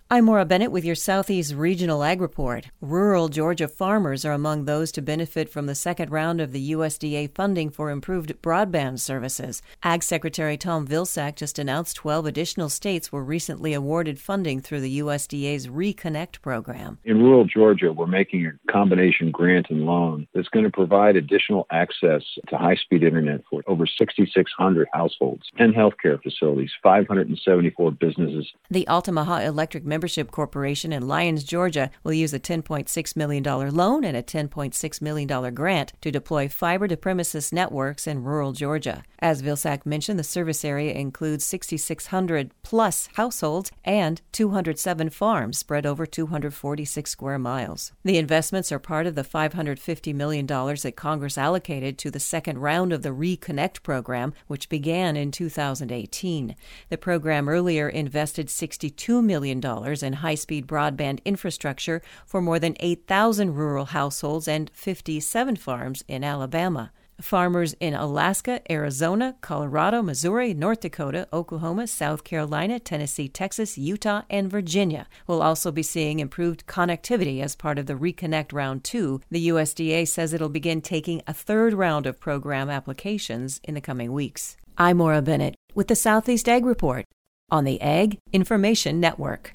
I'm Maura Bennett with your Southeast Regional Ag Report. Rural Georgia farmers are among those to benefit from the second round of the USDA funding for improved broadband services. Ag Secretary Tom Vilsack just announced 12 additional states were recently awarded funding through the USDA's Reconnect program. In rural Georgia, we're making a combination grant and loan that's going to provide additional access to high-speed internet for over 6,600 households, 10 healthcare facilities, 574 businesses. The Altamaha Electric Membership Corporation in Lyons, Georgia, will use a $10.6 million loan and a $10.6 million grant to deploy fiber-to-premises networks in rural Georgia. As Vilsack mentioned, the service area includes 6,600-plus households and 207 farms spread over 246 square miles. The investments are part of the $550 million that Congress allocated to the second round of the Reconnect program, which began in 2018. The program earlier invested $62 million in high-speed broadband infrastructure for more than 8,000 rural households and 57 farms in Alabama. Farmers in Alaska, Arizona, Colorado, Missouri, North Dakota, Oklahoma, South Carolina, Tennessee, Texas, Utah, and Virginia will also be seeing improved connectivity as part of the Reconnect Round 2. The USDA says it'll begin taking a third round of program applications in the coming weeks. I'm Maura Bennett with the Southeast Ag Report on the Ag Information Network.